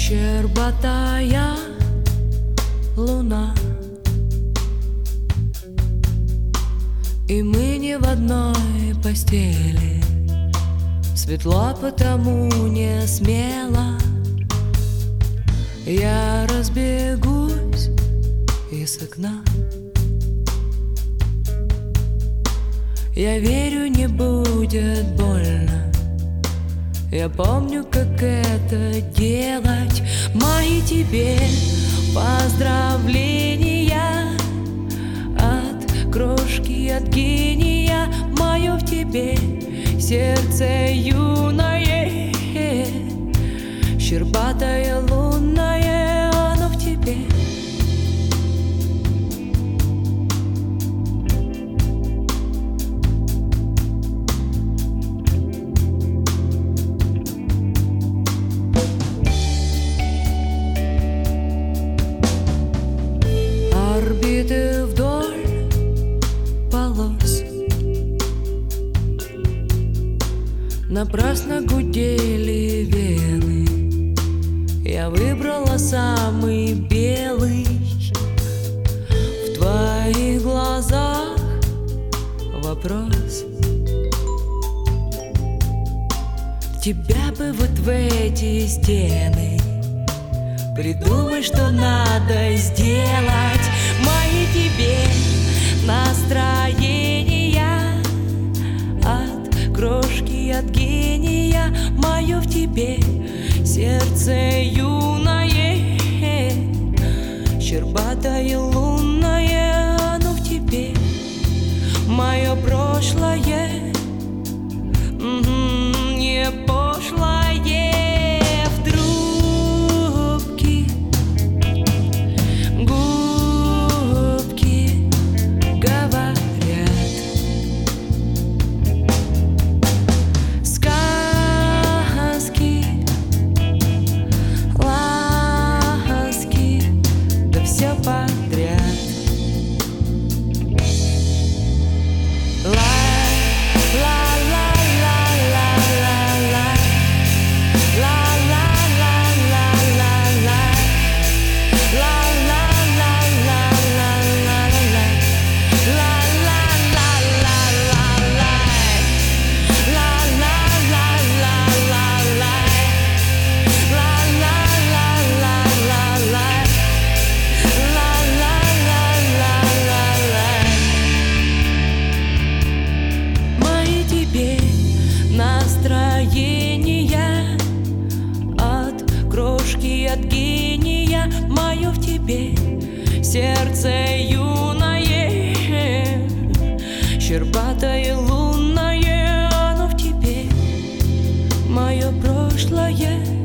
Щербатая луна, и мы не в одной постели. Светло, потому не смело я разбегусь из окна. Я верю, не будет больно. Я помню, как это делать. Мои тебе поздравления от крошки, от гения. Мое в тебе сердце юное, щербатое лунное, оно в тебе. Орбиты вдоль полос напрасно гудели вены. Я выбрала самый белый. В твоих глазах вопрос. Тебя бы вот в эти стены. Придумай, что надо сделать. Мои тебе настроения от крошки, от гения. Мое в тебе сердце юное, щербатое лунное, оно в тебе. Мое прошлое не пошлое. Настроения от крошки, от гения. Мое в тебе сердце юное, щербатое лунное, оно в тебе. Мое прошлое